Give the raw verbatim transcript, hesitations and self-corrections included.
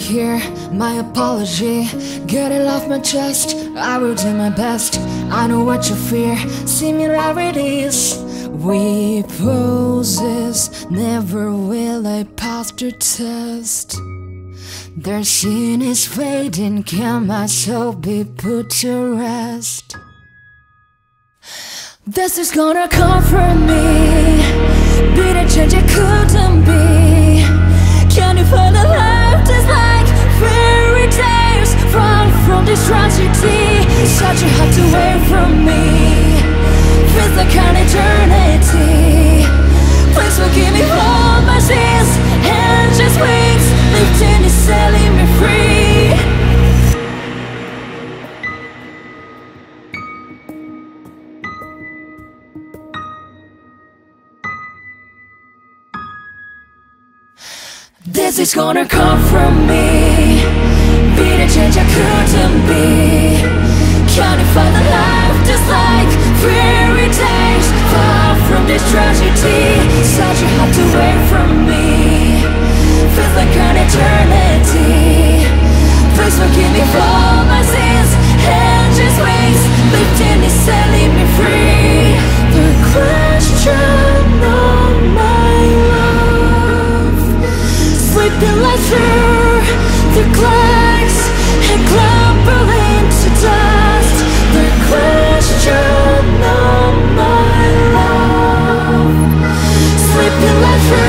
hear my apology. Get it off my chest, I will do my best. I know what you fear, similarities we poses never will I pass the test. Their sin is fading, can my soul be put to rest? This is gonna comfort me, be the change it couldn't be. Can you find a life that's like fairy tales? Run from this tragedy, such a heart away from me. Feels like an eternity. Please forgive me for my sins, and just wings lifting is setting me free. This is gonna come from me, be the change I couldn't be. Can you find a life just like fairy tales? Far from this tragedy, such a heart away from me. Feels like an eternity. Please forgive me for my sins, and just wings lifting is setting me free. The question of my love, slipping like through the cracks and crumbling to dust. The question of my love, slipping like through